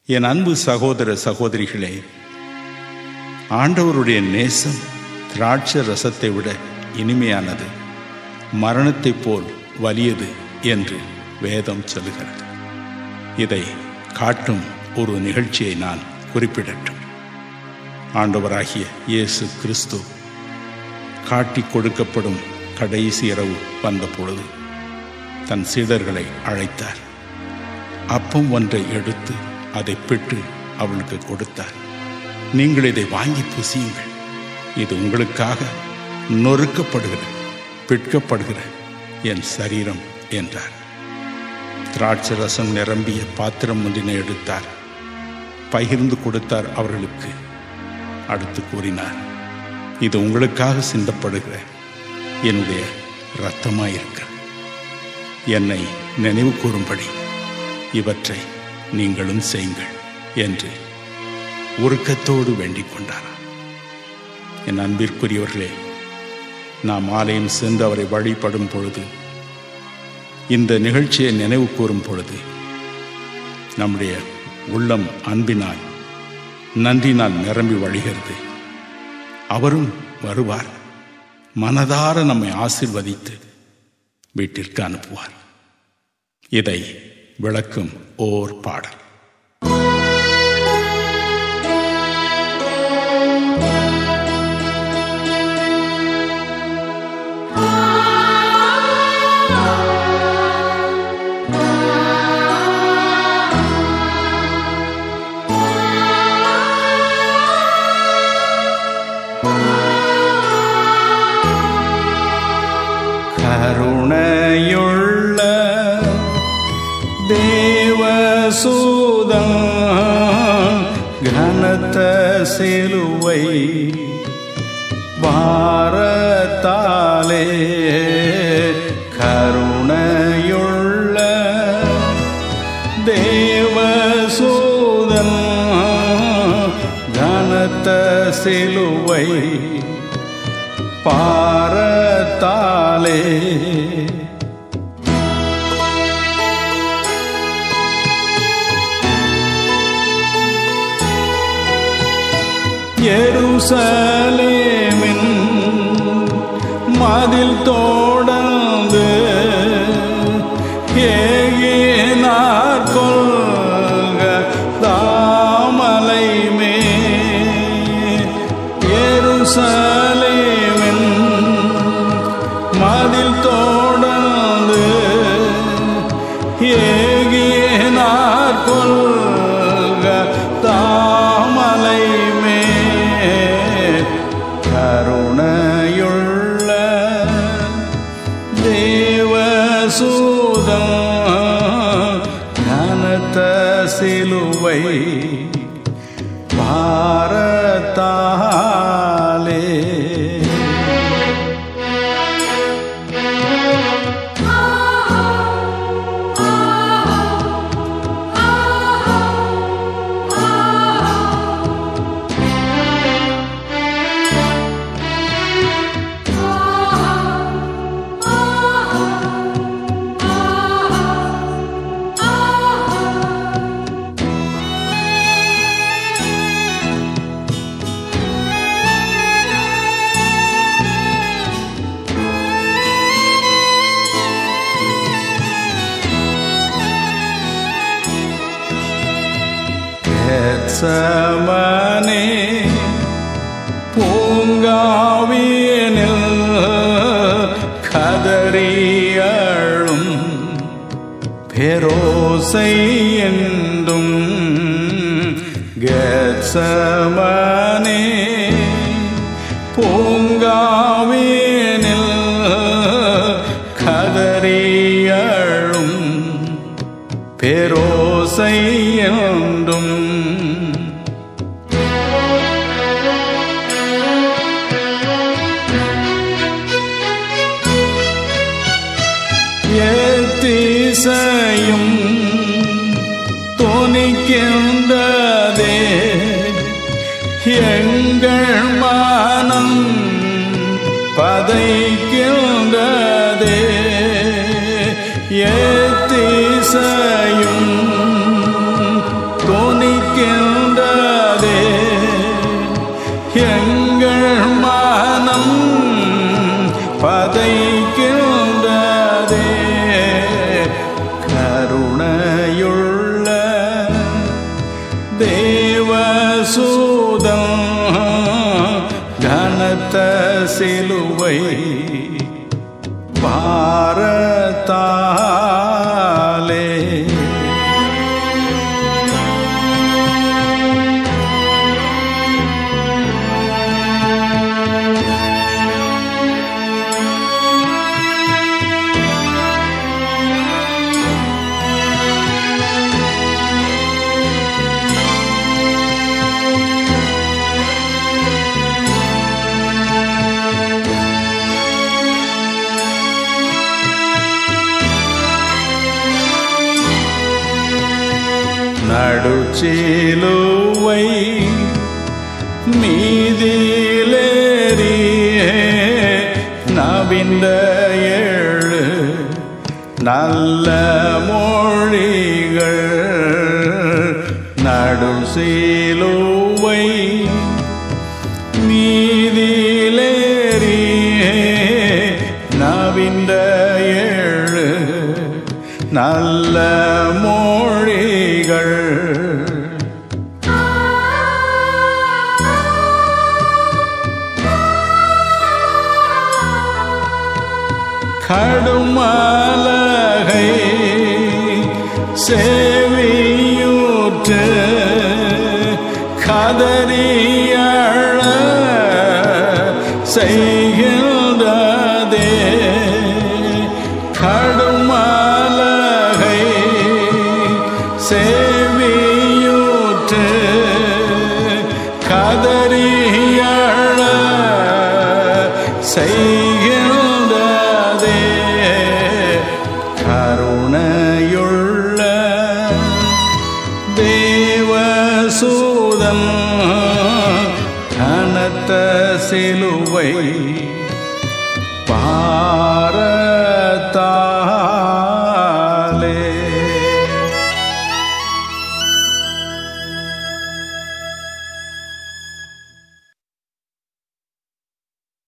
என் அன்பு சகோதர சகோதரிகளே, ஆண்டவருடைய நேசம் திராட்சை ரசத்தை விட இனிமையானது, மரணத்தைப் போல் வலியது என்று வேதம் சொல்லுகிறது. இதை காட்டும் ஒரு நிகழ்ச்சியை நான் குறிப்பிடட்டும். ஆண்டவராகிய இயேசு கிறிஸ்து காட்டி கொடுக்கப்படும் கடைசி இரவு வந்த பொழுது தன் சீடர்களை அழைத்தார். அப்பம் ஒன்றை எடுத்து அதை பெற்று அவளுக்கு கொடுத்தார். நீங்கள் இதை வாங்கி புசியுங்கள், இது உங்களுக்காக நொறுக்கப்படுகிற பிற்கப்படுகிற என் சரீரம் என்றார். திராட்சை ரசம் நிரம்பிய பாத்திரம் ஒன்றினை எடுத்தார், பகிர்ந்து கொடுத்தார் அவர்களுக்கு. அடுத்து கூறினார், இது உங்களுக்காக சிந்தப்படுகிற என்னுடைய இரத்தமாயிருக்க, என்னை நினைவு கூறும்படி இவற்றை நீங்களும் செய்யுங்கள் என்று உருக்கத்தோடு வேண்டிக் கொண்டார். என் அன்பிற்குரியவர்களே, நாம் ஆலயம் சென்று அவரை வழிபடும் பொழுது, இந்த நிகழ்ச்சியை நினைவு கூறும் பொழுது நம்முடைய உள்ளம் அன்பினால் நன்றினால் நிரம்பி வழிகிறது. அவரும் வருவார், மனதார நம்மை ஆசீர்வதித்து வீட்டிற்கு அனுப்புவார். இதை விளக்கும் ஓர் பாடல். கருணையுள்ள தேவசூதன் கனத்த சிலுவை பாரத்தாலே, கருணையுள்ள தேவசூதன் கனத்த சிலுவை பாரத்தாலே, எருசலேமின் மதில் தோடந்து ஏகினார் கொள்க தாமலை மேல், எருசலேமின் மதில் தோடந்து ஏகினார் கொள்க தாமலை மேல், கருணையுள்ள தேவசூதன் கனத்த சிலுவை பாரத்தாலே. கெத்செமனே பூங்காவினில் கதறியழும் பெரோசை என்றும், கெத்செமனே பூங்காவினில் கதறியழும் பெரோசை என்றும், எத்திசையும் தொனிக்கின்றதே எங்கள் மனம் பதைக்கின்றதே, எத்திசையும் தொனிக்கின்றதே தேவசூதன் கனத்த சிலுவை பாரத்தாலே நடுச்சிலுவை மீதிலேறியே நவிந்த 7 நல்ல மொழிகள் நடுச்சிலுவை மீதிலேறியே நவிந்த 7 நல்ல மொழிகள் கடுமலகை சேவியுற்று கதறியழ செய்கின்றதே கடுமலகை சேவியுற்று கதறியழ செய்கின்றதே கருணையுள்ள தேவசூதன் கனத்த சிலுவை பாரத்தாலே